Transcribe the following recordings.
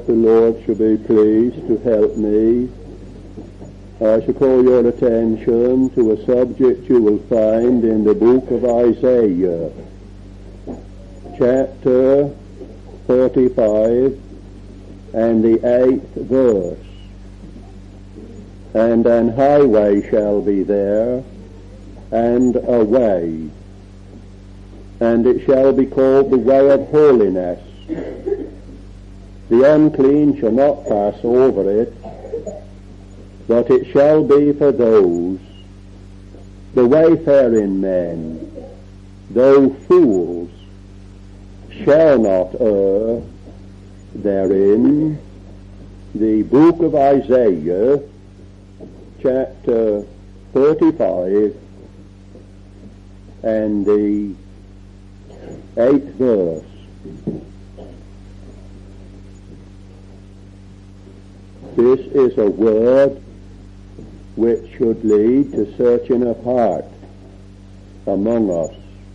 as the Lord should be pleased to help me, I shall call your attention to a subject you will find in the book of Isaiah, chapter 35 and the 8th verse. And an highway shall be there, and a way, and it shall be called the way of holiness. The unclean shall not pass over it, but it shall be for those, the wayfaring men, though fools, shall not err therein. The book of Isaiah, chapter 35 and the 8th verse. This is a word which should lead to searching of heart among us,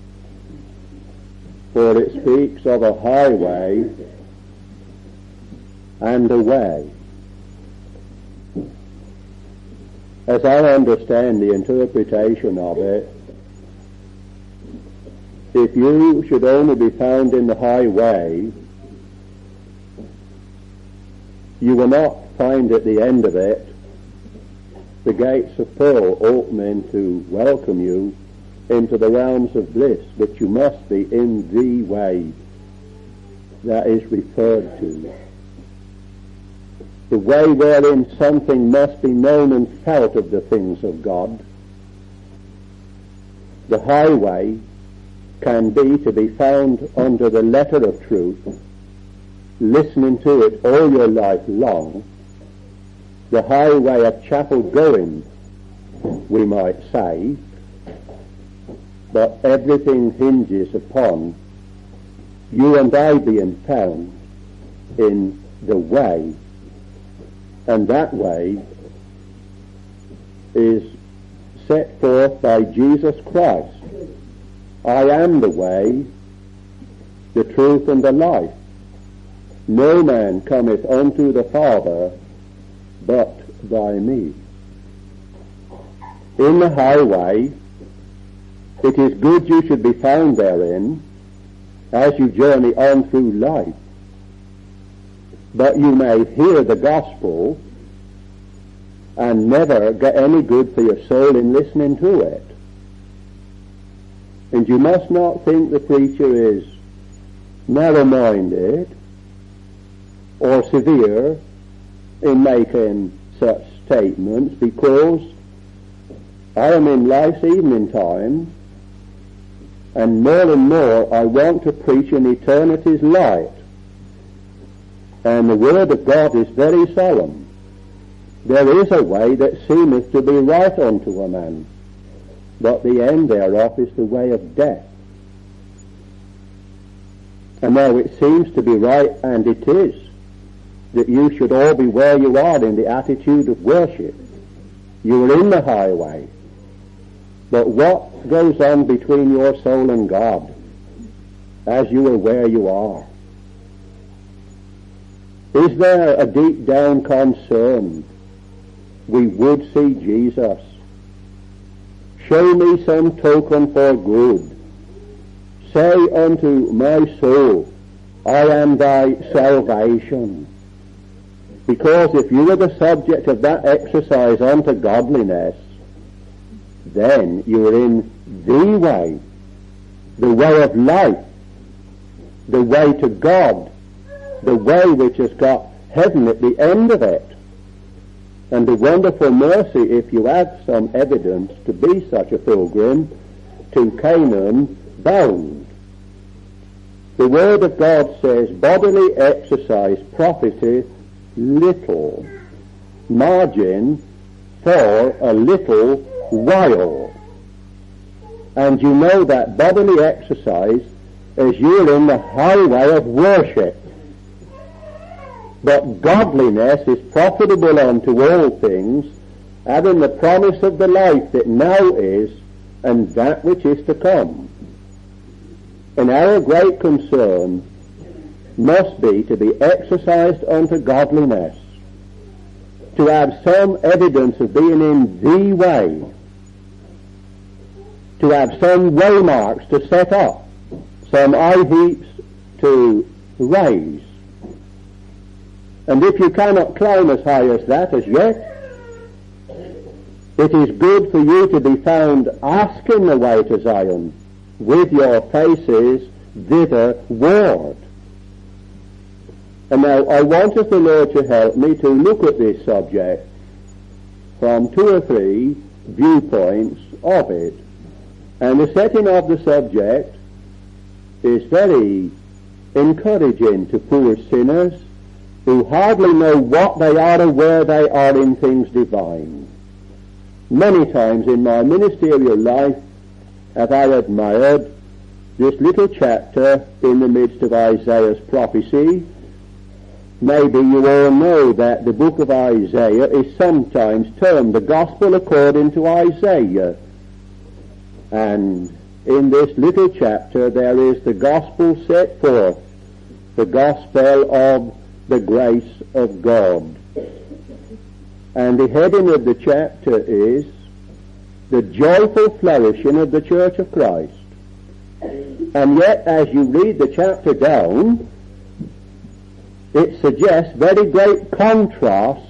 for it speaks of a highway and a way. As I understand the interpretation of it, if you should only be found in the highway, you will not find at the end of it the gates of pearl opening to welcome you into the realms of bliss, but you must be in the way that is referred to. The way wherein something must be known and felt of the things of God. The highway can be to be found under the letter of truth, listening to it all your life long. The highway of chapel going, we might say, but everything hinges upon you and I being found in the way. And that way is set forth by Jesus Christ. I am the way, the truth, and the life. No man cometh unto the Father but by me. In the highway, it is good you should be found therein as you journey on through life. But you may hear the gospel and never get any good for your soul in listening to it. And you must not think the preacher is narrow-minded or severe in making such statements, because I am in life's evening time, and more I want to preach in eternity's light. And the word of God is very solemn. There is a way that seemeth to be right unto a man, but the end thereof is the way of death. And now it seems to be right, and it is, that you should all be where you are in the attitude of worship. You are in the highway. But what goes on between your soul and God as you are where you are? Is there a deep down concern? We would see Jesus. Show me some token for good. Say unto my soul, I am thy salvation. Because if you are the subject of that exercise unto godliness, then you are in the way of life, the way to God, the way which has got heaven at the end of it, and the wonderful mercy, if you have some evidence to be such a pilgrim, to Canaan bound. The Word of God says, bodily exercise profiteth little, margin for a little while. And you know that bodily exercise is you're in the highway of worship. But godliness is profitable unto all things, having the promise of the life that now is, and that which is to come. And our great concern must be to be exercised unto godliness, to have some evidence of being in the way, to have some waymarks to set up, some eye heaps to raise. And if you cannot climb as high as that as yet, it is good for you to be found asking the way to Zion with your faces thitherward. And now I want the Lord to help me to look at this subject from 2 or 3 viewpoints of it. And the setting of the subject is very encouraging to poor sinners who hardly know what they are or where they are in things divine. Many times in my ministerial life have I admired this little chapter in the midst of Isaiah's prophecy. Maybe you all know that the book of Isaiah is sometimes termed the Gospel according to Isaiah. And in this little chapter there is the Gospel set forth, the Gospel of the grace of God. And the heading of the chapter is the joyful flourishing of the Church of Christ. And yet as you read the chapter down, it suggests very great contrasts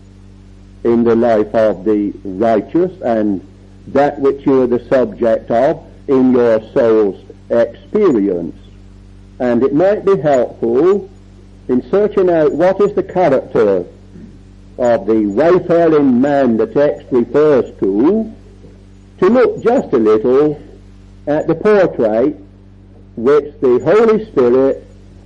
in the life of the righteous and that which you are the subject of in your soul's experience. And it might be helpful in searching out what is the character of the wayfaring man the text refers to look just a little at the portrait which the Holy Spirit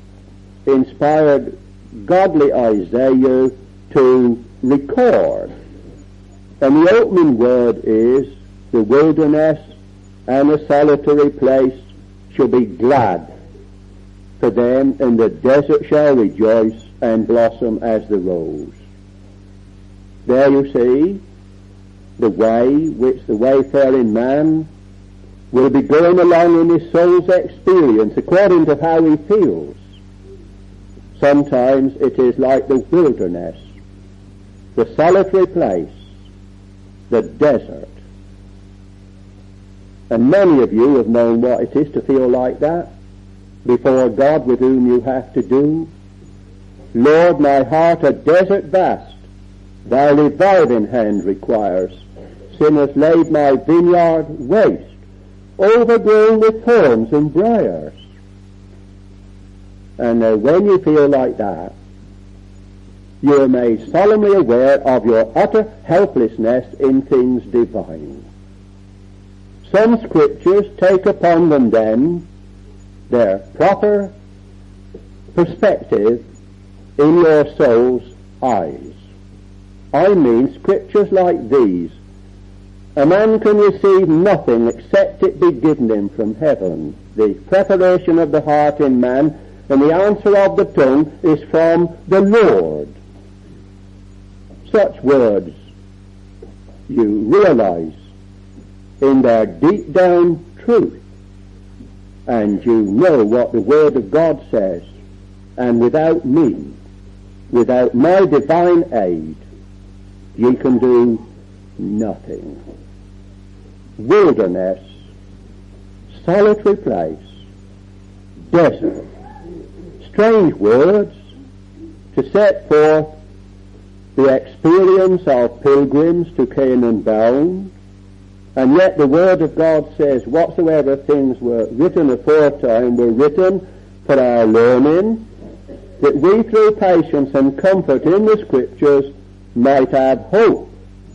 inspired godly Isaiah to record. And the opening word is, the wilderness and a solitary place shall be glad for them, and the desert shall rejoice and blossom as the rose. There you see the way which the wayfaring man will be going along in his soul's experience according to how he feels. Sometimes it is like the wilderness, the solitary place, the desert. And many of you have known what it is to feel like that before God with whom you have to do. Lord, my heart a desert vast, thy reviving hand requires. Sin has laid my vineyard waste, overgrown with thorns and briars. And when you feel like that, you are made solemnly aware of your utter helplessness in things divine. Some scriptures take upon them then their proper perspective in your soul's eyes. I mean scriptures like these. A man can receive nothing except it be given him from heaven. The preparation of the heart in man and the answer of the tongue is from the Lord. Such words you realize in their deep down truth, and you know what the Word of God says, and without me, without my divine aid, ye can do nothing. Wilderness, solitary place, desert, strange words to set forth the experience of pilgrims to Canaan bound, and yet the Word of God says, whatsoever things were written aforetime were written for our learning, that we through patience and comfort in the Scriptures might have hope.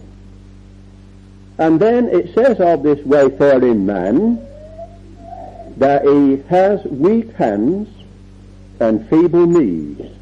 And then it says of this wayfaring man that he has weak hands and feeble knees.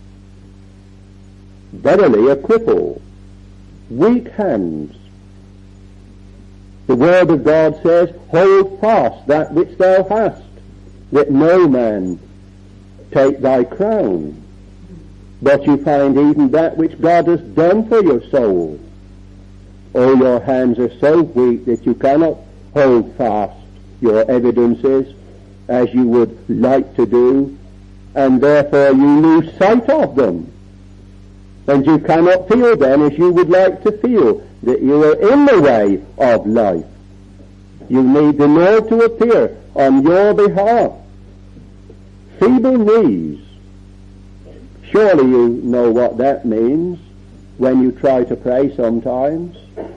Verily a cripple, weak hands. The Word of God says, hold fast that which thou hast, that no man take thy crown. But you find even that which God has done for your soul. Oh, your hands are so weak that you cannot hold fast your evidences as you would like to do, and therefore you lose sight of them, and you cannot feel them as you would like to feel, that you are in the way of life. You need the Lord to appear on your behalf. Feeble knees. Surely you know what that means when you try to pray sometimes.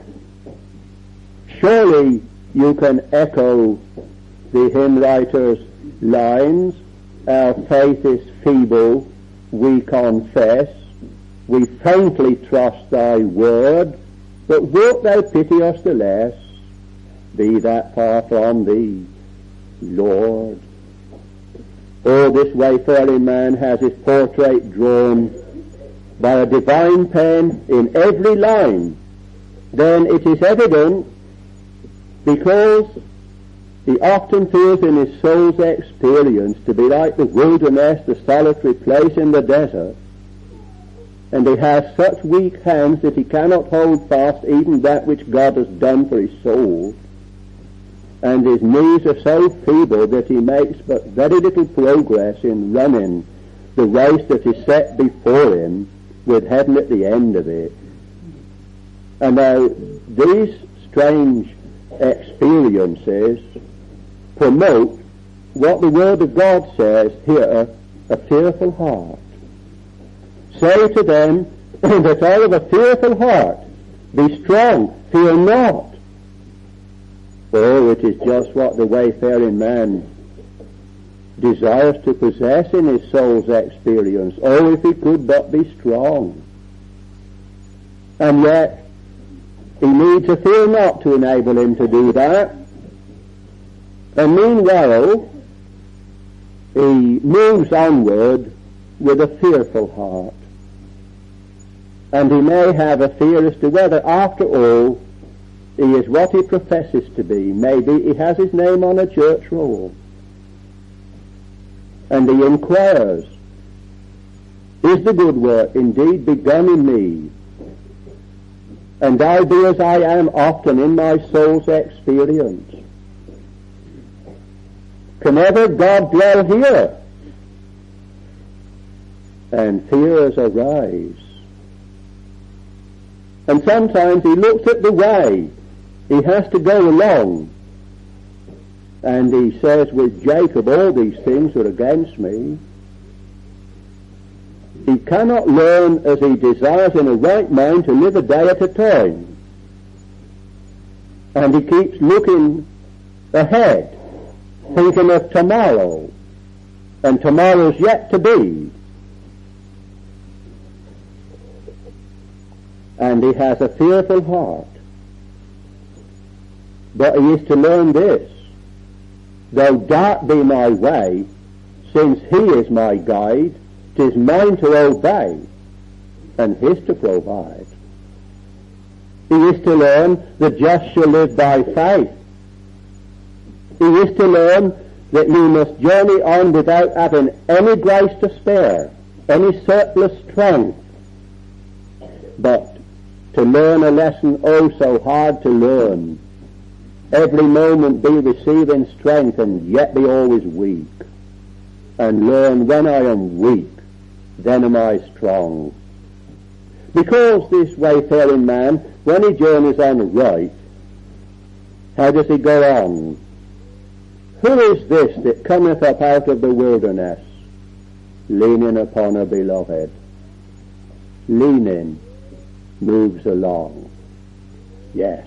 Surely you can echo the hymn writer's lines, our faith is feeble, we confess, we faintly trust thy word, but wilt thou pity us the less? Be that far from thee, Lord. Oh, this wayfaring man has his portrait drawn by a divine pen in every line. Then it is evident, because he often feels in his soul's experience to be like the wilderness, the solitary place in the desert, and he has such weak hands that he cannot hold fast even that which God has done for his soul, and his knees are so feeble that he makes but very little progress in running the race that is set before him with heaven at the end of it. And now these strange experiences promote what the Word of God says here, a fearful heart. Say to them that all of a fearful heart, be strong, fear not. Oh, it is just what the wayfaring man desires to possess in his soul's experience. Oh, if he could but be strong. And yet, he needs a fear not to enable him to do that. And meanwhile, he moves onward with a fearful heart. And he may have a fear as to whether, after all, he is what he professes to be. Maybe he has his name on a church roll. And he inquires, is the good work indeed begun in me? And I be as I am often in my soul's experience. Can ever God dwell here? And fears arise. And sometimes he looks at the way he has to go along, and he says with Jacob, all these things are against me. He cannot learn as he desires in a right mind to live a day at a time. And he keeps looking ahead, thinking of tomorrow, and tomorrow's yet to be. And he has a fearful heart. But he is to learn this: though dark be my way, since he is my guide, 'tis mine to obey, and his to provide. He is to learn the just shall live by faith. He is to learn that you must journey on without having any grace to spare, any surplus strength, but to learn a lesson oh so hard to learn. Every moment be receiving strength and yet be always weak. And learn, when I am weak, then am I strong. Because this wayfaring man, when he journeys on right, how does he go on? Who is this that cometh up out of the wilderness, leaning upon a beloved? Leaning, moves along. Yes.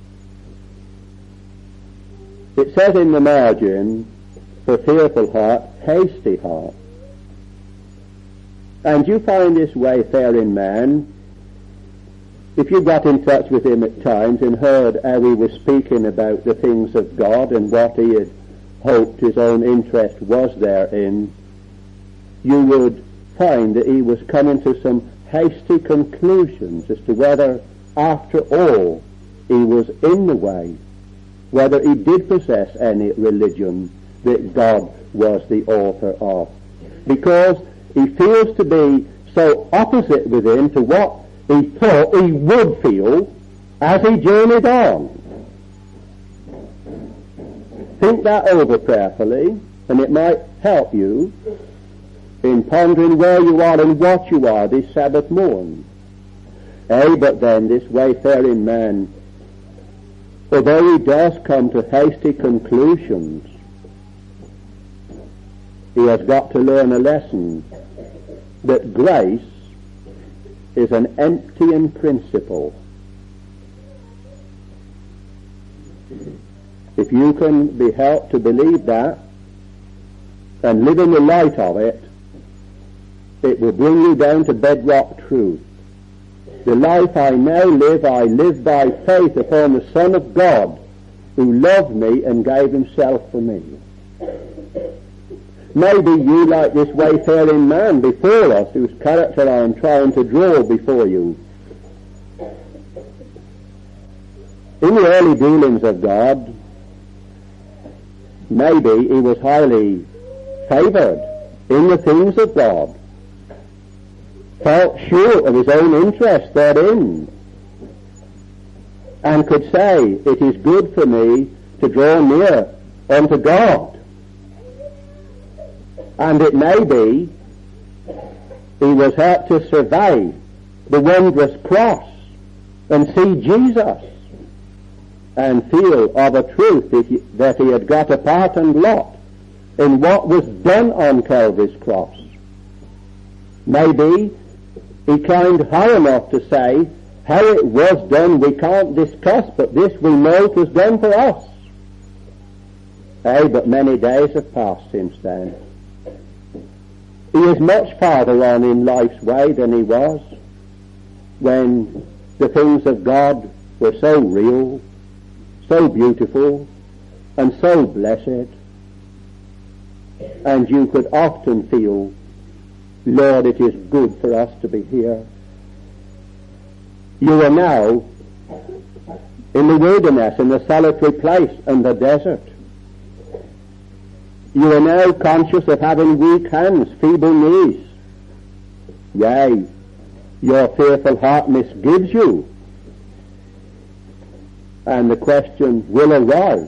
It says in the margin, for fearful heart, hasty heart. And you find this wayfaring man, if you got in touch with him at times and heard how he was speaking about the things of God and what he had hoped his own interest was therein, you would find that he was coming to some hasty conclusions as to whether, after all, he was in the way, whether he did possess any religion that God was the author of, because he feels to be so opposite within to what he thought he would feel as he journeyed on. Think that over prayerfully, and it might help you in pondering where you are and what you are this Sabbath morn. But then this wayfaring man, although he does come to hasty conclusions, he has got to learn a lesson that grace is an emptying principle. If you can be helped to believe that and live in the light of it, it will bring you down to bedrock truth. The life I now live, I live by faith upon the Son of God, who loved me and gave himself for me. Maybe you, like this wayfaring man before us, whose character I am trying to draw before you. In the early dealings of God, maybe he was highly favored in the things of God, felt sure of his own interest therein, and could say, it is good for me to draw near unto God. And it may be he was helped to survey the wondrous cross and see Jesus and feel of a truth that he had got a part and lot in what was done on Calvary's cross. Maybe he climbed high enough to say, how it was done we can't discuss, but this we know it was done for us. But many days have passed since then. He is much farther on in life's way than he was when the things of God were so real, so beautiful, and so blessed, and you could often feel, Lord, it is good for us to be here. You are now in the wilderness, in the solitary place, and the desert. You are now conscious of having weak hands, feeble knees. Yea, your fearful heart misgives you. And the question will arise,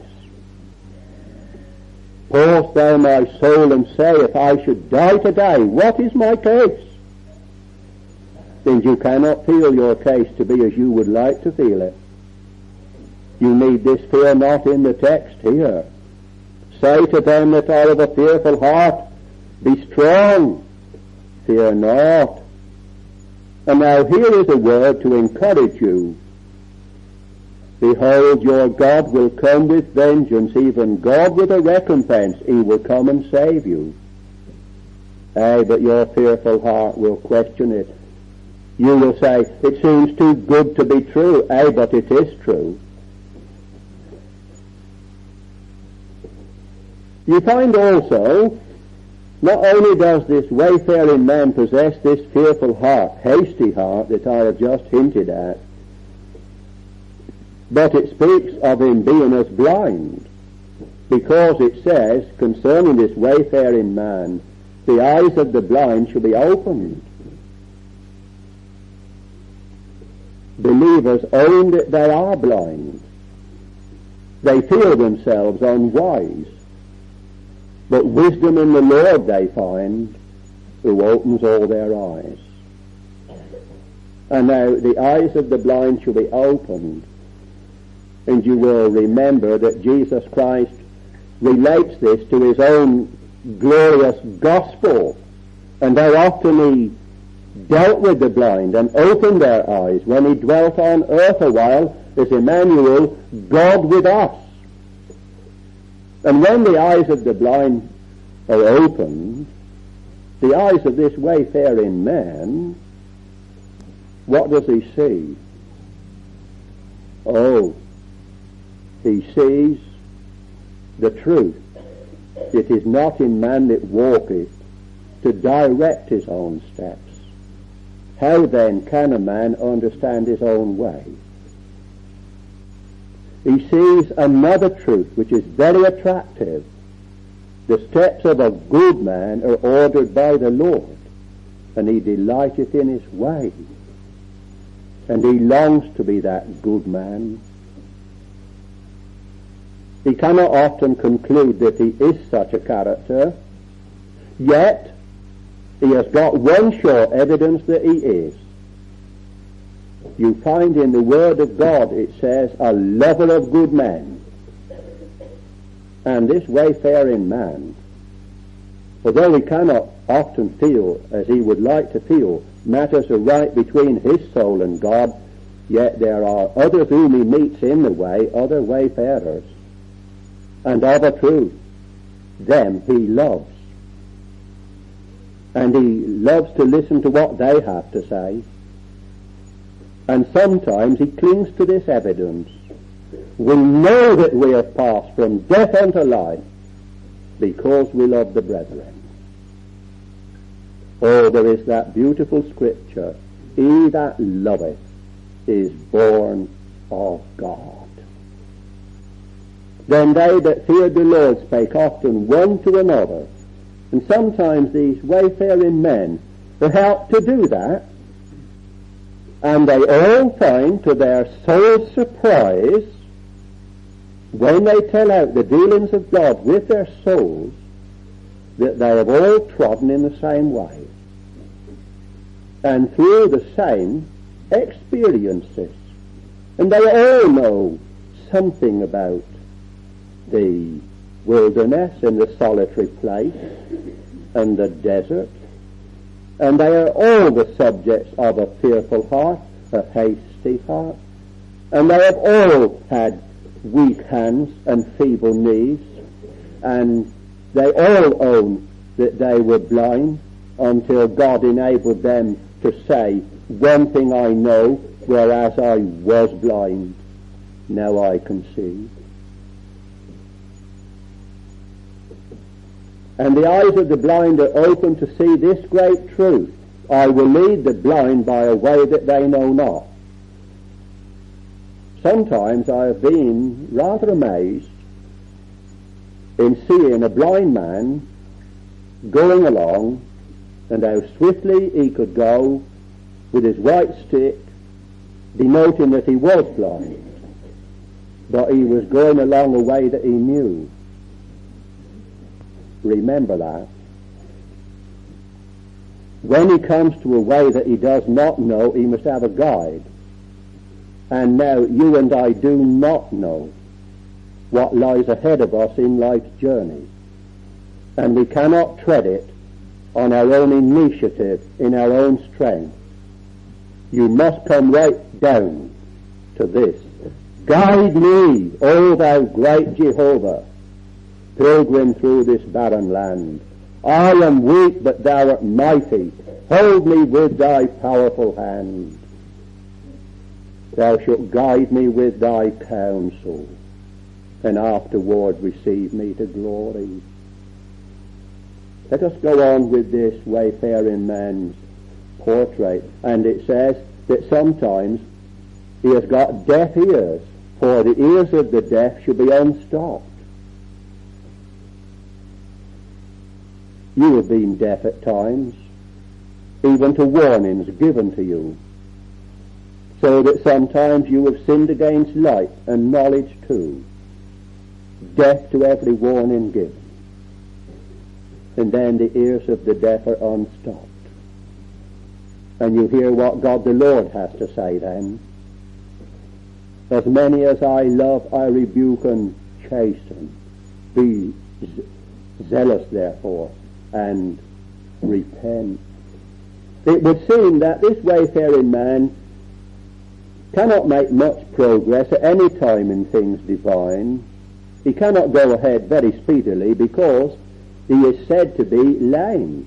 pause thou my soul and say, if I should die today, what is my case? Since you cannot feel your case to be as you would like to feel it. You need this fear not in the text here. Say to them that are of a fearful heart, be strong, fear not. And now here is a word to encourage you. Behold, your God will come with vengeance, even God with a recompense. He will come and save you. But your fearful heart will question it. You will say, it seems too good to be true. But it is true. You find also, not only does this wayfaring man possess this fearful heart, hasty heart that I have just hinted at, but it speaks of him being as blind, because it says concerning this wayfaring man, the eyes of the blind shall be opened. Believers own that they are blind. They feel themselves unwise. But wisdom in the Lord they find, who opens all their eyes. And now the eyes of the blind shall be opened. And you will remember that Jesus Christ relates this to his own glorious gospel, and how often he dealt with the blind and opened their eyes when he dwelt on earth a while as Emmanuel, God with us. And when the eyes of the blind are opened, the eyes of this wayfaring man, what does he see? Oh, he sees the truth. It is not in man that walketh to direct his own steps. How then can a man understand his own way? He sees another truth which is very attractive. The steps of a good man are ordered by the Lord, and he delighteth in his way. And he longs to be that good man. He cannot often conclude that he is such a character, yet he has got one sure evidence that he is. You find in the Word of God, it says, a lover of good men. And this wayfaring man, although he cannot often feel as he would like to feel matters are right between his soul and God, yet there are others whom he meets in the way, other wayfarers, and of a truth, them he loves. And he loves to listen to what they have to say. And sometimes he clings to this evidence. We know that we have passed from death unto life because we love the brethren. Oh, there is that beautiful scripture, he that loveth is born of God. Then they that feared the Lord spake often one to another. And sometimes these wayfaring men are helped to do that, and they all find to their soul's surprise, when they tell out the dealings of God with their souls, that they have all trodden in the same way and through the same experiences. And they all know something about the wilderness and the solitary place and the desert, and they are all the subjects of a fearful heart, a hasty heart, and they have all had weak hands and feeble knees, and they all own that they were blind until God enabled them to say, one thing I know, whereas I was blind, now I can see. And the eyes of the blind are open to see this great truth. I will lead the blind by a way that they know not. Sometimes I have been rather amazed in seeing a blind man going along, and how swiftly he could go with his white stick, denoting that he was blind, but he was going along a way that he knew. Remember that. When he comes to a way that he does not know, he must have a guide. And now you and I do not know what lies ahead of us in life's journey. And we cannot tread it on our own initiative, in our own strength. You must come right down to this. Guide me, O thou great Jehovah, pilgrim through this barren land. I am weak, but thou art mighty. Hold me with thy powerful hand. Thou shalt guide me with thy counsel, and afterward receive me to glory. Let us go on with this wayfaring man's portrait. And it says that sometimes he has got deaf ears, for the ears of the deaf should be unstopped. You have been deaf at times, even to warnings given to you, so that sometimes you have sinned against light and knowledge too, deaf to every warning given. And then the ears of the deaf are unstopped. And you hear what God the Lord has to say then. As many as I love, I rebuke and chasten. Be zealous, therefore, and repent. It would seem that this wayfaring man cannot make much progress at any time in things divine. He cannot go ahead very speedily because he is said to be lame.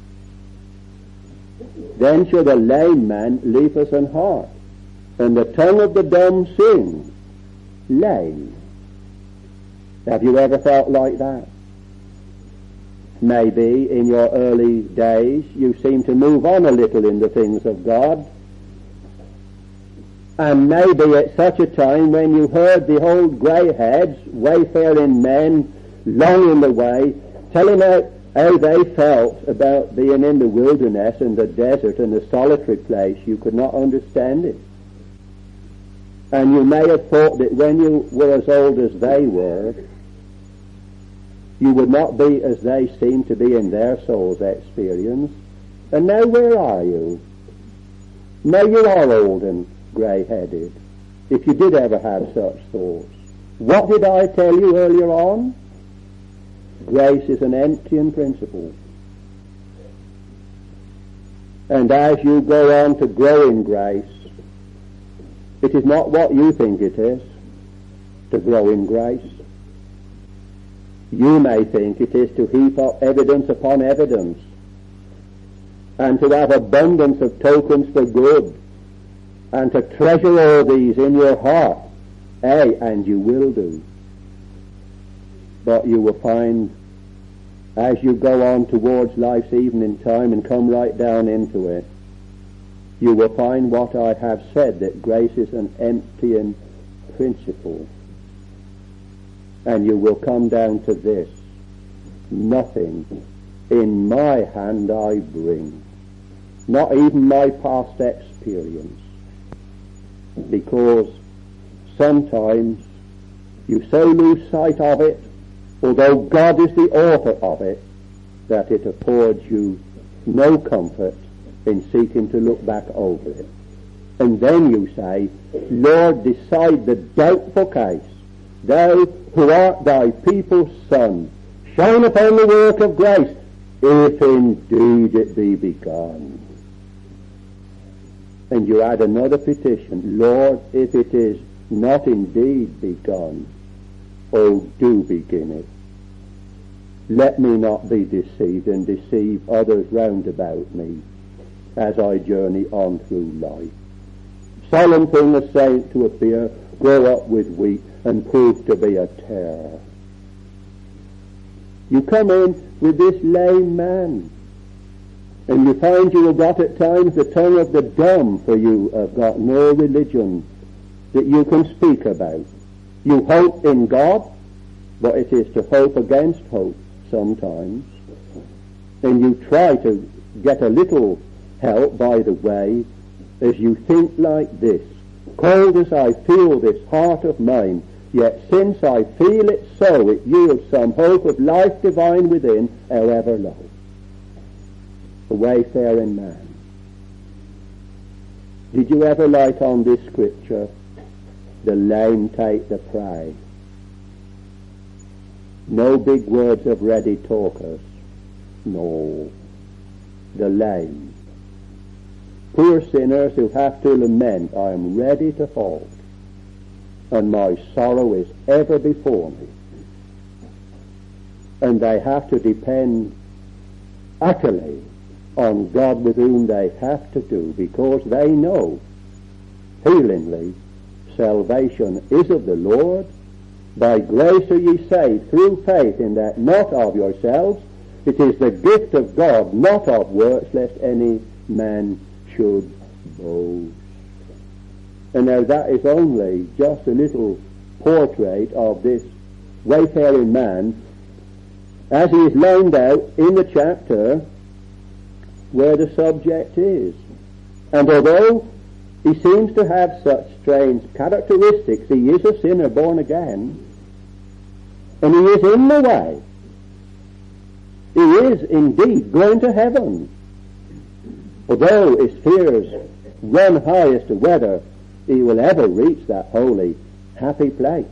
Then should a lame man leap as an harp, and the tongue of the dumb sing. Lame. Have you ever felt like that? Maybe in your early days you seem to move on a little in the things of God, and maybe at such a time when you heard the old grey-heads, wayfaring men, long in the way, telling out how they felt about being in the wilderness and the desert and the solitary place, you could not understand it. And you may have thought that when you were as old as they were, you would not be as they seemed to be in their soul's experience, And now where are you? Now you are old and grey-headed, if you did ever have such thoughts. What did I tell you earlier on? Grace is an emptying principle. And as you go on to grow in grace, it is not what you think it is to grow in grace. You may think it is to heap up evidence upon evidence and to have abundance of tokens for good and to treasure all these in your heart. And you will do. But you will find as you go on towards life's evening time and come right down into it, you will find what I have said, that grace is an emptying principle. And you will come down to this: nothing in my hand I bring, not even my past experience, because sometimes you so lose sight of it, although God is the author of it, that it affords you no comfort in seeking to look back over it. And then you say, Lord, decide the doubtful case. Thou who art thy people's son, shine upon the work of grace, if indeed it be begun. And you add another petition, Lord, if it is not indeed begun, oh, do begin it. Let me not be deceived and deceive others round about me as I journey on through life. Solemn thing a saint to appear, grow up with wheat, and prove to be a terror. You come in with this lame man, and you find you have got at times the tongue of the dumb, for you have got no religion that you can speak about. You hope in God, but it is to hope against hope sometimes. And you try to get a little help by the way as you think like this: cold as I feel this heart of mine, yet since I feel it so, it yields some hope of life divine within, however low. A wayfaring man. Did you ever light on this scripture? The lame take the prey. No big words of ready talkers. No. The lame. Poor sinners who have to lament, I am ready to fall, and my sorrow is ever before me. And they have to depend utterly on God with whom they have to do, because they know feelingly salvation is of the Lord. By grace are ye saved through faith, in that not of yourselves, it is the gift of God, not of works, lest any man should boast. And now that is only just a little portrait of this wayfaring man as he is lined out in the chapter where the subject is. And although he seems to have such strange characteristics, he is a sinner born again, and he is in the way. He is indeed going to heaven, although his fears run high as to whether he will ever reach that holy, happy place.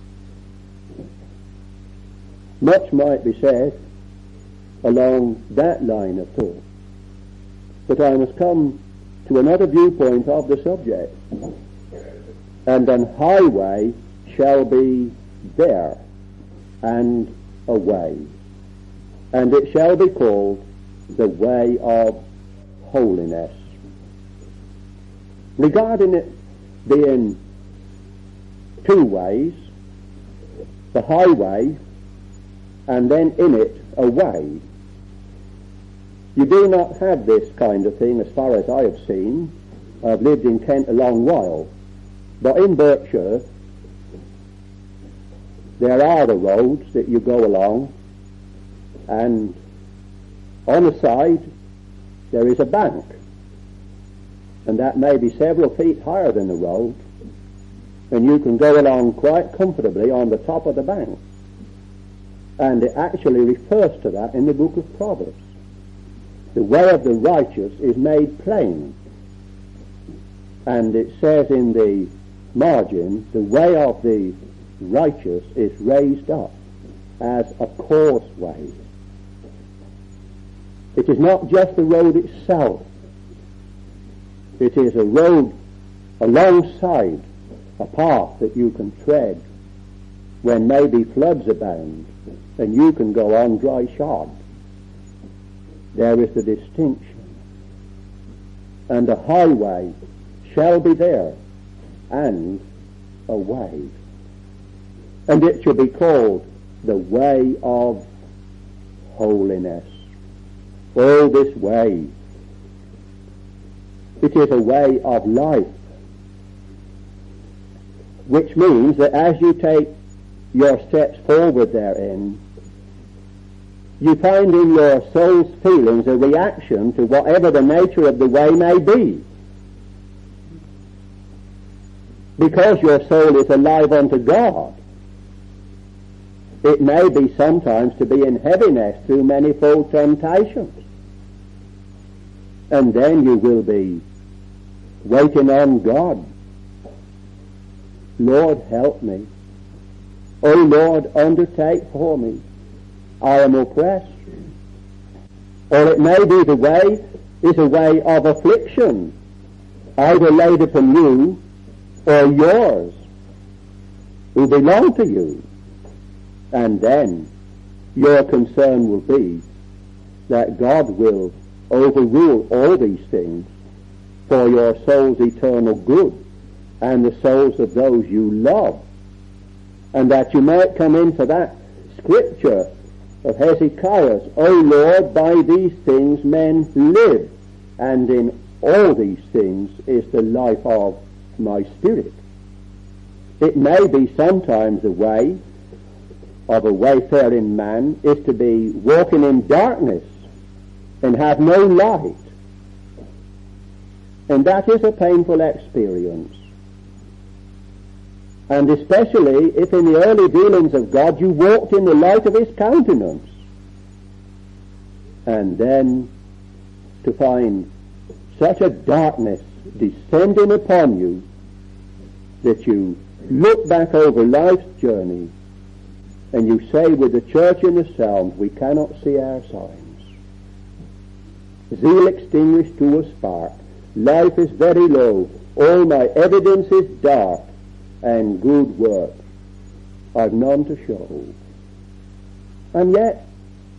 Much might be said along that line of thought, but I must come to another viewpoint of the subject. And an highway shall be there, and a way, and it shall be called the way of holiness. Regarding it being two ways, the highway, and then in it a way, you do not have this kind of thing as far as I have seen. I've lived in Kent a long while, but in Berkshire there are the roads that you go along, and on the side there is a bank, and that may be several feet higher than the road, and you can go along quite comfortably on the top of the bank. And it actually refers to that in the book of Proverbs. the way of the righteous is made plain. And it says in the margin, the way of the righteous is raised up as a causeway. It is not just the road itself. It is a road alongside, a path that you can tread when maybe floods abound, and you can go on dry shod. There is the distinction. And a highway shall be there, and a way. And it shall be called the way of holiness. Oh, this way. It is a way of life, which means that as you take your steps forward therein, you find in your soul's feelings a reaction to whatever the nature of the way may be. Because your soul is alive unto God, it may be sometimes to be in heaviness through manifold temptations. And then you will be waiting on God. Lord, help me. O Lord, undertake for me. I am oppressed. Or it may be the way is a way of affliction, either laid upon you or yours, who belong to you. And then your concern will be that God will overrule all these things for your soul's eternal good and the souls of those you love. And that you might come into that scripture of Hezekiah's, O Lord, by these things men live, and in all these things is the life of my spirit. It may be sometimes the way of a wayfaring man is to be walking in darkness and have no light. And that is a painful experience. And especially if in the early dealings of God you walked in the light of his countenance. And then to find such a darkness descending upon you that you look back over life's journey and you say with the church in the Psalms, we cannot see our signs. Zeal extinguished to a spark. Life is very low. All my evidence is dark, and good works I've none to show. And yet,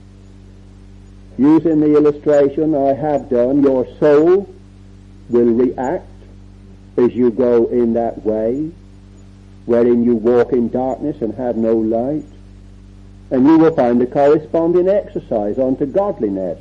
using the illustration I have done, your soul will react as you go in that way, wherein you walk in darkness and have no light, and you will find a corresponding exercise unto godliness.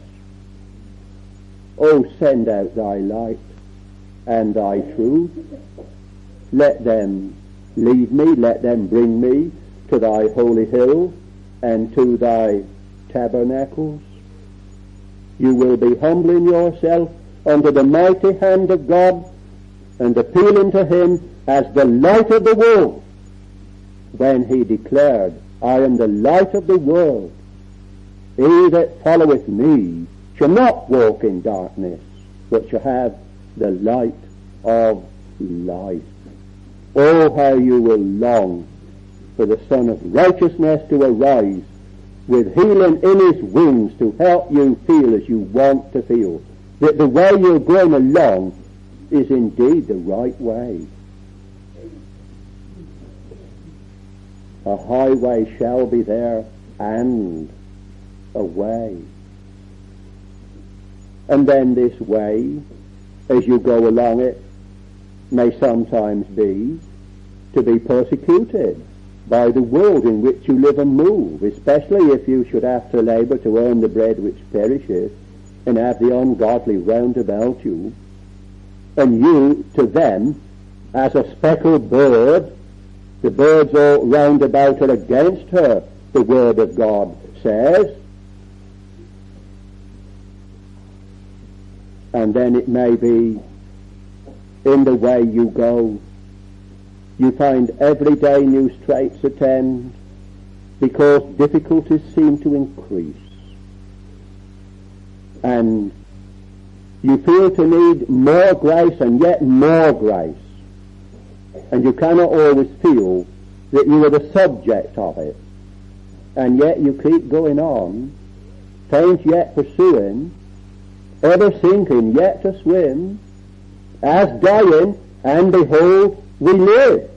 Oh, send out thy light and thy truth. Let them lead me, let them bring me to thy holy hill and to thy tabernacles. You will be humbling yourself under the mighty hand of God and appealing to him as the light of the world, when he declared, I am the light of the world. He that followeth me shall not walk in darkness, but shall have the light of life. Oh, how you will long for the Son of Righteousness to arise with healing in his wings to help you feel as you want to feel, that the way you're going along is indeed the right way. A highway shall be there, and a way. And then this way, as you go along it, may sometimes be to be persecuted by the world in which you live and move, especially if you should have to labour to earn the bread which perisheth, and have the ungodly round about you, and you to them as a speckled bird. The birds all round about are against her, the word of God says. And then it may be in the way you go, you find every day new straits attend, because difficulties seem to increase. And You feel to need more grace and yet more grace. And you cannot always feel that you are the subject of it. And yet you keep going on, faint yet pursuing, ever sinking yet to swim, as dying, and behold, we live.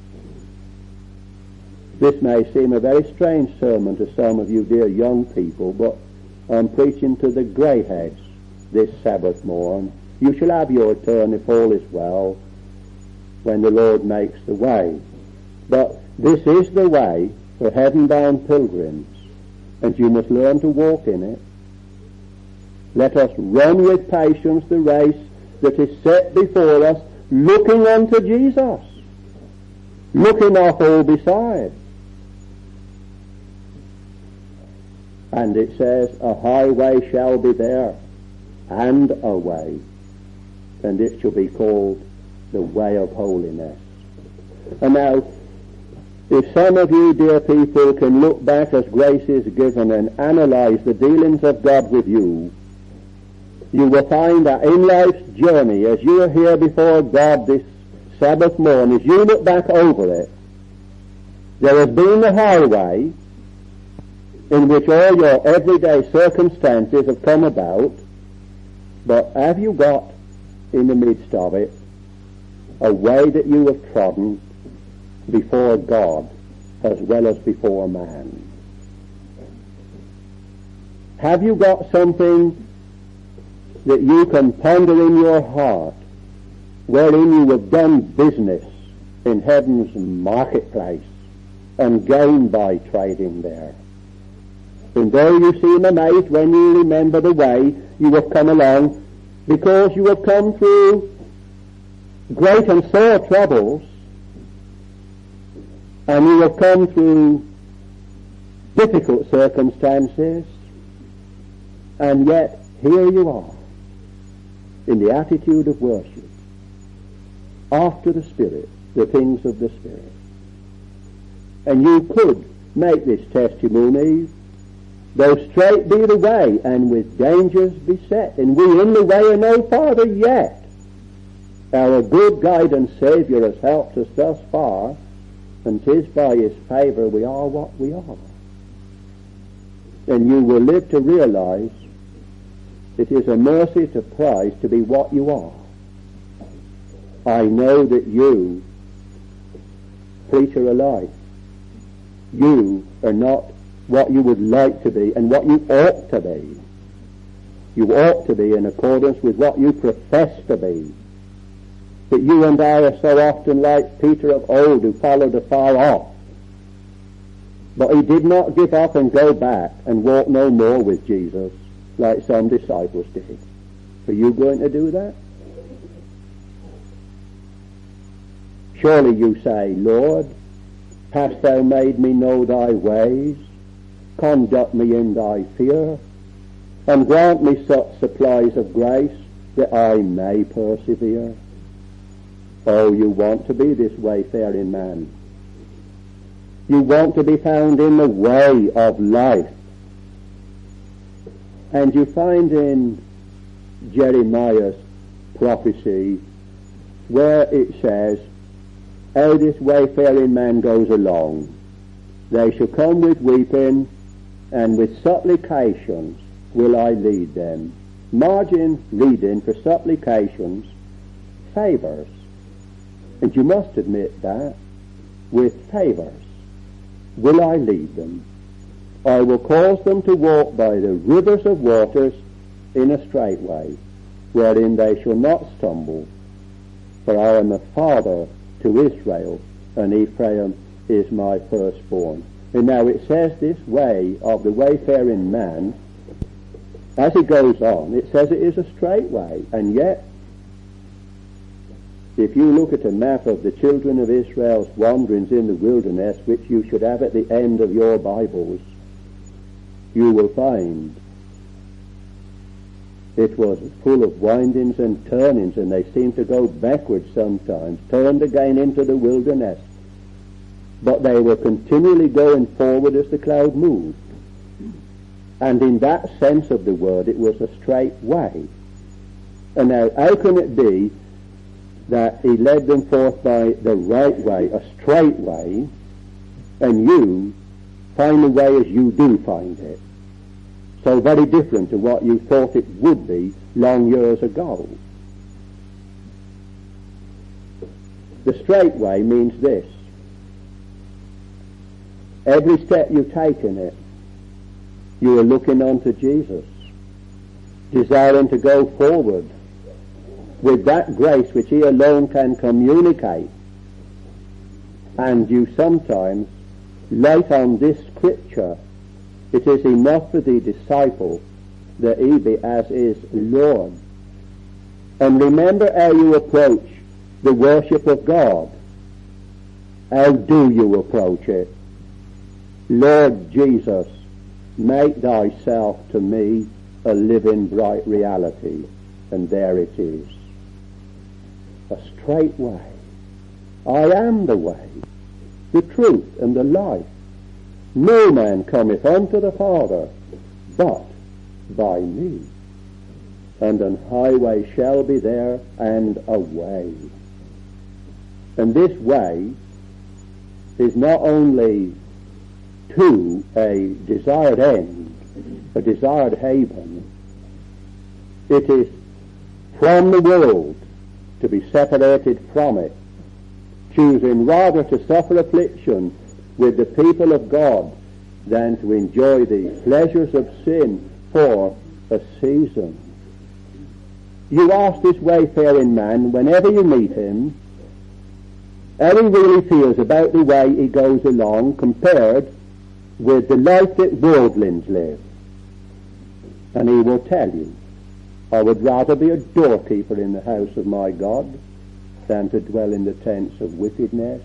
This may seem a very strange sermon to some of you dear young people, but I'm preaching to the greyheads this Sabbath morn. You shall have your turn if all is well, when the Lord makes the way. But this is the way for heaven-bound pilgrims, and you must learn to walk in it. Let us run with patience the race that is set before us, looking unto Jesus, looking not all beside. And it says, a highway shall be there, and a way, and it shall be called the way of holiness. And now, if some of you, dear people, can look back as grace is given and analyze the dealings of God with you, you will find that in life's journey, as you are here before God this Sabbath morning, as you look back over it, there has been a highway in which all your everyday circumstances have come about, but have you got in the midst of it a way that you have trodden before God as well as before man? Have you got something that you can ponder in your heart wherein you have done business in heaven's marketplace and gained by trading there? And though you seem amazed when you remember the way you have come along, because you have come through great and sore troubles, and you have come through difficult circumstances, and yet here you are in the attitude of worship, after the Spirit, the things of the Spirit. And you could make this testimony, though straight be the way, and with dangers beset, and we in the way are no farther yet. Our good guide and Saviour has helped us thus far, and 'tis by His favour we are what we are. And you will live to realize it is a mercy to prize to be what you are. I know that you, preacher alike, you are not what you would like to be and what you ought to be. You ought to be in accordance with what you profess to be. But you and I are so often like Peter of old, who followed afar off. But he did not give up and go back and walk no more with Jesus like some disciples did. Are you going to do that? Surely you say, Lord, hast thou made me know thy ways? Conduct me in thy fear, and grant me such supplies of grace that I may persevere. Oh, you want to be this wayfaring man. You want to be found in the way of life. And you find in Jeremiah's prophecy where it says, how this wayfaring man goes along. They shall come with weeping, and with supplications will I lead them. Margin reading for supplications, favours. And you must admit that, with favours will I lead them. I will cause them to walk by the rivers of waters in a straight way, wherein they shall not stumble. For I am a father to Israel, and Ephraim is my firstborn. And now it says this way of the wayfaring man, as it goes on, it says it is a straight way, and yet if you look at a map of the children of Israel's wanderings in the wilderness, which you should have at the end of your Bibles, you will find it was full of windings and turnings, and they seemed to go backwards sometimes, turned again into the wilderness. But they were continually going forward as the cloud moved. And in that sense of the word, it was a straight way. And now, how can it be that he led them forth by the right way, a straight way, and you find the way as you do find it? So very different to what you thought it would be long years ago. The straight way means this. Every step you take in it, you are looking unto Jesus, desiring to go forward with that grace which he alone can communicate. And you sometimes light on this scripture, it is enough for the disciple that he be as is Lord. And remember how you approach the worship of God. How do you approach it? Lord Jesus, make thyself to me a living bright reality. And there it is. A straight way. I am the way, the truth, and the life. No man cometh unto the Father but by me. And an highway shall be there, and a way. And this way is not only to a desired end, a desired haven. It is from the world, to be separated from it, choosing rather to suffer affliction with the people of God than to enjoy the pleasures of sin for a season. You ask this wayfaring man, whenever you meet him, how he really feels about the way he goes along compared with the life that worldlings live. And he will tell you, I would rather be a doorkeeper in the house of my God than to dwell in the tents of wickedness.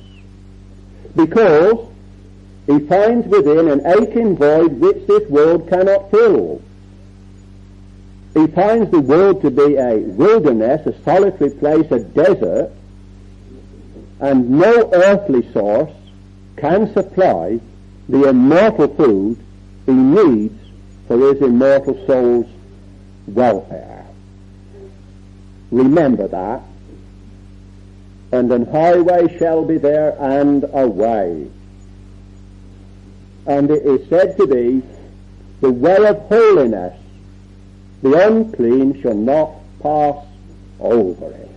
Because he finds within an aching void which this world cannot fill. He finds the world to be a wilderness, a solitary place, a desert, and no earthly source can supply the immortal food he needs for his immortal soul's welfare. Remember that. And an highway shall be there, and a way. And it is said to be the way of holiness. The unclean shall not pass over it.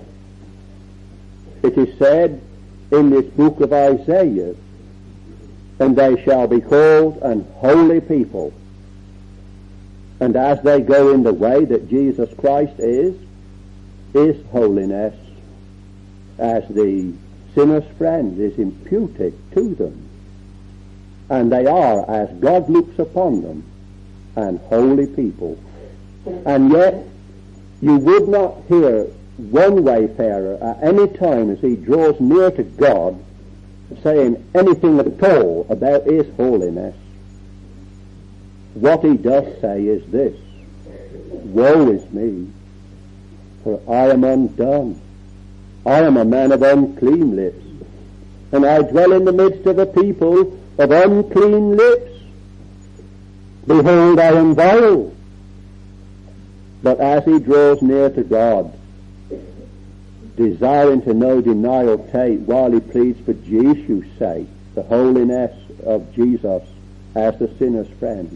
It is said in this book of Isaiah, and they shall be called an holy people. And as they go in the way that Jesus Christ is holiness, as the sinner's friend is imputed to them. And they are, as God looks upon them, an holy people. And yet, you would not hear one wayfarer at any time as he draws near to God saying anything at all about his holiness. What he does say is this: woe is me, for I am undone. I am a man of unclean lips, and I dwell in the midst of a people of unclean lips. Behold, I am vile. But as he draws near to God, desiring to no denial take, while he pleads for Jesus' sake, the holiness of Jesus as the sinner's friend,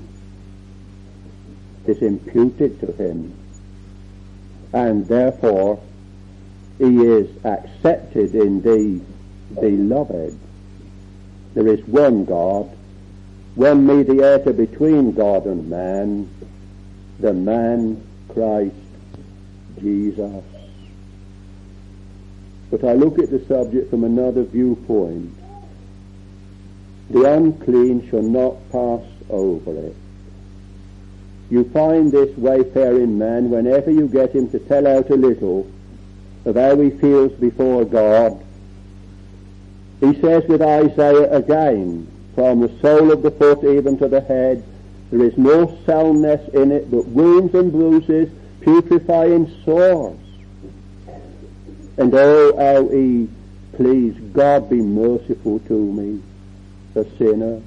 is imputed to him, and therefore he is accepted in the beloved. There is one God, one mediator between God and man, the man Christ Jesus. But I look at the subject from another viewpoint. The unclean shall not pass over it. You find this wayfaring man, whenever you get him to tell out a little of how he feels before God, he says with Isaiah again, from the sole of the foot even to the head, there is no soundness in it, but wounds and bruises, putrefying sores. And oh, how he pleads, God be merciful to me, a sinner.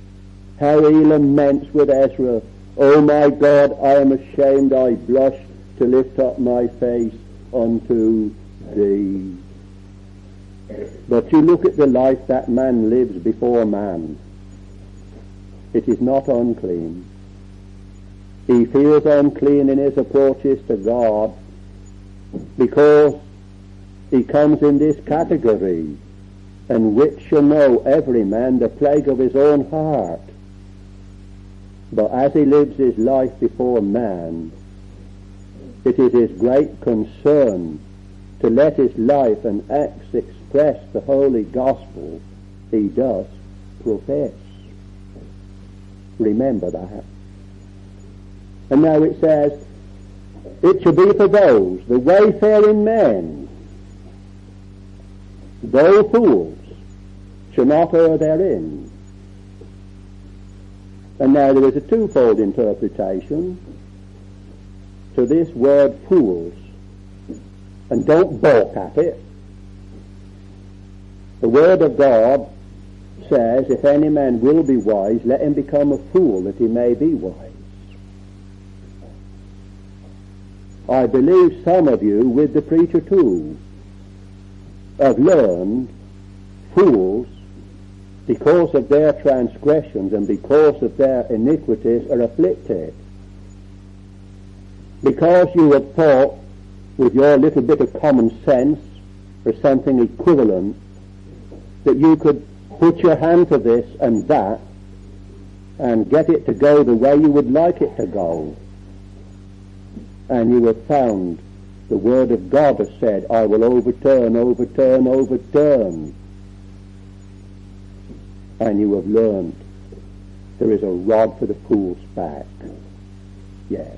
How he laments with Ezra, oh my God, I am ashamed, I blush to lift up my face unto thee. But you look at the life that man lives before man. It is not unclean. He feels unclean in his approaches to God because he comes in this category, and which shall know every man the plague of his own heart. But as he lives his life before man, it is his great concern to let his life and acts express the holy gospel he does profess. Remember that. And now it says, it shall be for those, the wayfaring men, though fools, shall not err therein. And now there is a twofold interpretation to this word fools. And don't balk at it. The word of God says, if any man will be wise, let him become a fool that he may be wise. I believe some of you, with the preacher too, have learned fools because of their transgressions and because of their iniquities are afflicted. Because you have thought with your little bit of common sense or something equivalent that you could put your hand to this and that and get it to go the way you would like it to go. And you have found the word of God has said, I will overturn. And you have learned there is a rod for the fool's back. Yes.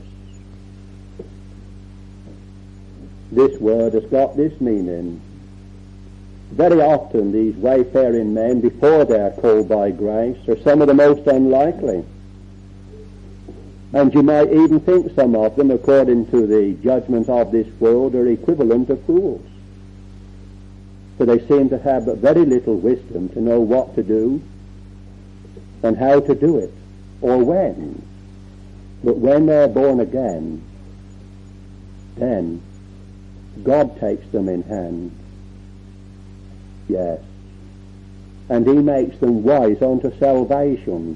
This word has got this meaning. Very often these wayfaring men, before they are called by grace, are some of the most unlikely. And you might even think some of them, according to the judgment of this world, are equivalent of fools. For they seem to have but very little wisdom to know what to do and how to do it, or when. But when they're born again, then God takes them in hand. Yes. And he makes them wise unto salvation.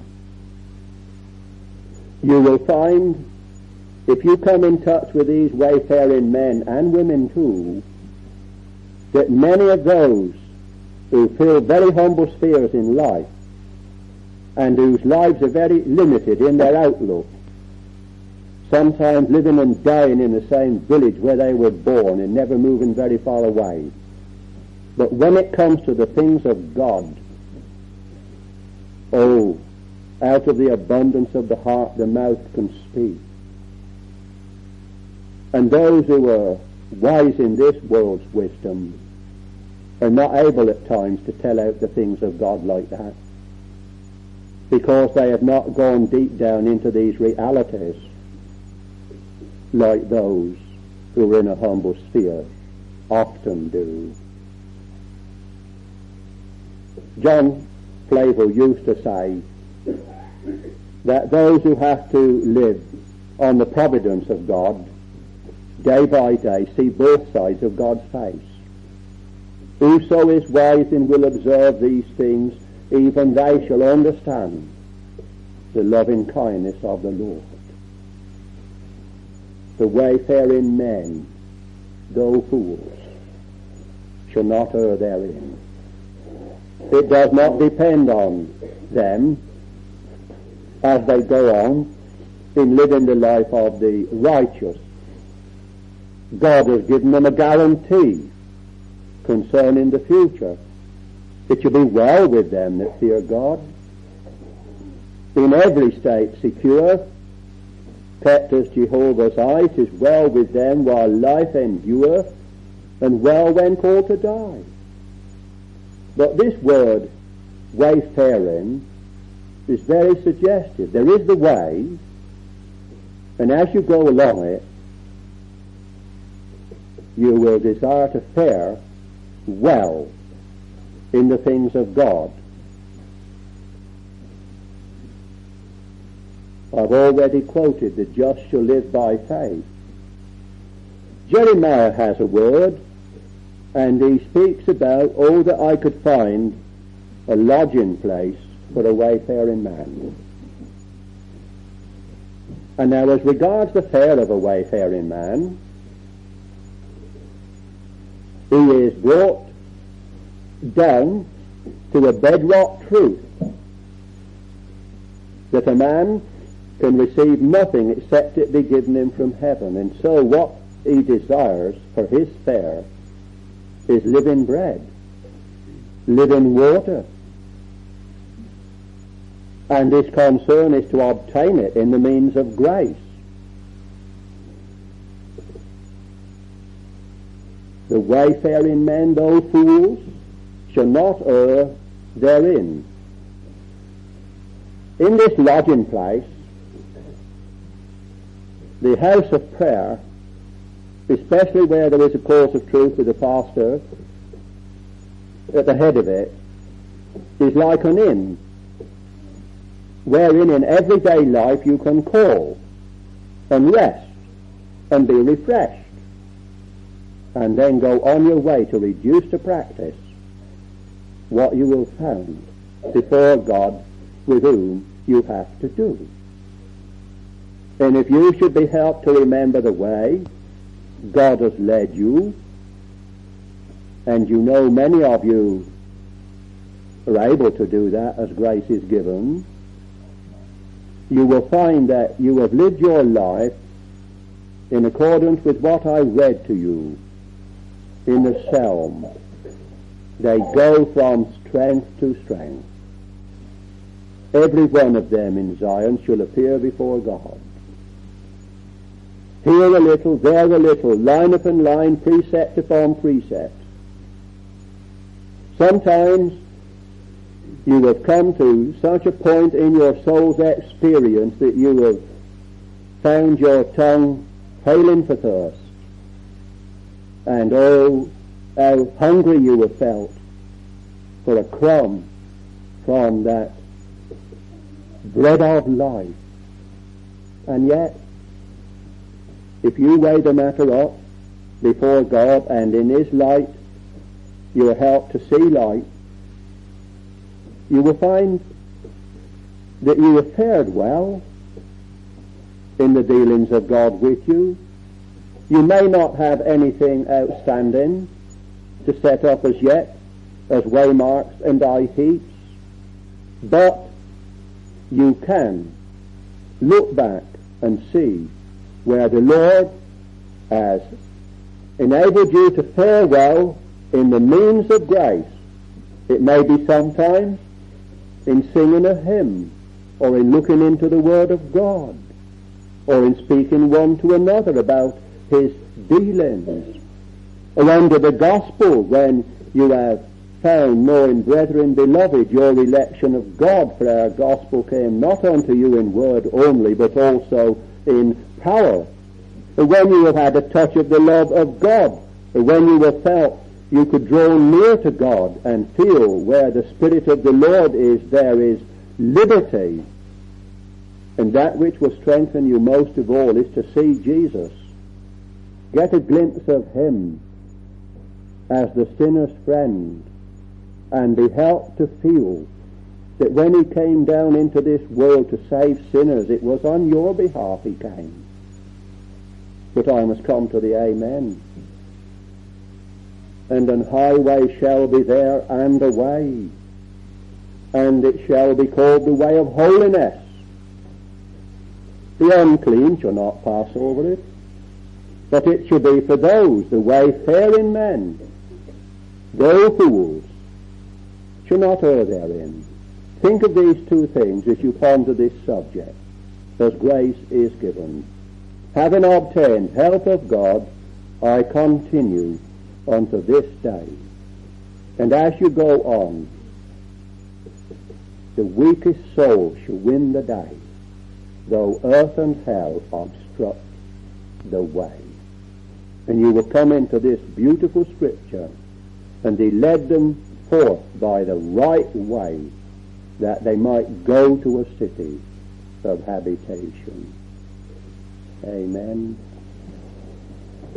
You will find, if you come in touch with these wayfaring men and women too, that many of those who fill very humble spheres in life and whose lives are very limited in their outlook, sometimes living and dying in the same village where they were born and never moving very far away. But when it comes to the things of God, oh, out of the abundance of the heart the mouth can speak. And those who are wise in this world's wisdom are not able at times to tell out the things of God like that, because they have not gone deep down into these realities like those who are in a humble sphere often do. John Flavel used to say that those who have to live on the providence of God day by day see both sides of God's face. Whoso is wise and will observe these things, even they shall understand the loving kindness of the Lord. The wayfaring men, though fools, shall not err therein. It does not depend on them as they go on in living the life of the righteous. God has given them a guarantee concerning the future. It shall be well with them that fear God, in every state secure, kept as Jehovah's eye. It is well with them while life endureth, and well when called to die. But this word, wayfaring, is very suggestive. There is the way, and as you go along it, you will desire to fare well in the things of God. I've already quoted, the just shall live by faith. Jeremiah has a word, and he speaks about, oh, that I could find a lodging place for a wayfaring man. And now, as regards the fare of a wayfaring man, he is brought down to a bedrock truth that a man can receive nothing except it be given him from heaven. And so what he desires for his fare is living bread, living water, and his concern is to obtain it in the means of grace. The wayfaring men, though fools, shall not err therein. In this lodging place, the house of prayer, especially where there is a course of truth with a pastor at the head of it, is like an inn, wherein in everyday life you can call and rest and be refreshed, and then go on your way to reduce to practice what you will find before God with whom you have to do. And if you should be helped to remember the way God has led you, and you know many of you are able to do that as grace is given, you will find that you have lived your life in accordance with what I read to you in the Psalm. They go from strength to strength. Every one of them in Zion shall appear before God. Here a little, there a little, line upon line, precept upon precept. Sometimes you have come to such a point in your soul's experience that you have found your tongue failing for thirst. And oh, how hungry you have felt for a crumb from that bread of life. And yet, if you weigh the matter up before God, and in His light you are helped to see light, you will find that you have fared well in the dealings of God with you. You may not have anything outstanding to set up as yet as waymarks and eye heaps, but you can look back and see where the Lord has enabled you to fare well in the means of grace. It may be sometimes in singing a hymn, or in looking into the Word of God, or in speaking one to another about His dealings, or under the gospel when you have found, knowing, brethren beloved, your election of God, for our gospel came not unto you in word only, but also in power. And when you have had a touch of the love of God, and when you have felt you could draw near to God and feel where the Spirit of the Lord is, there is liberty. And that which will strengthen you most of all is to see Jesus. Get a glimpse of Him as the sinner's friend, and be helped to feel that when He came down into this world to save sinners, it was on your behalf He came. But I must come to the amen. And an highway shall be there and a way, and it shall be called the way of holiness. The unclean shall not pass over it, but it shall be for those, the wayfaring men, though fools, shall not err therein. Think of these two things as you ponder this subject, as grace is given. Having obtained help of God, I continue unto this day. And as you go on, the weakest soul shall win the day, though earth and hell obstruct the way. And you will come into this beautiful scripture, and He led them forth by the right way, that they might go to a city of habitation. Amen.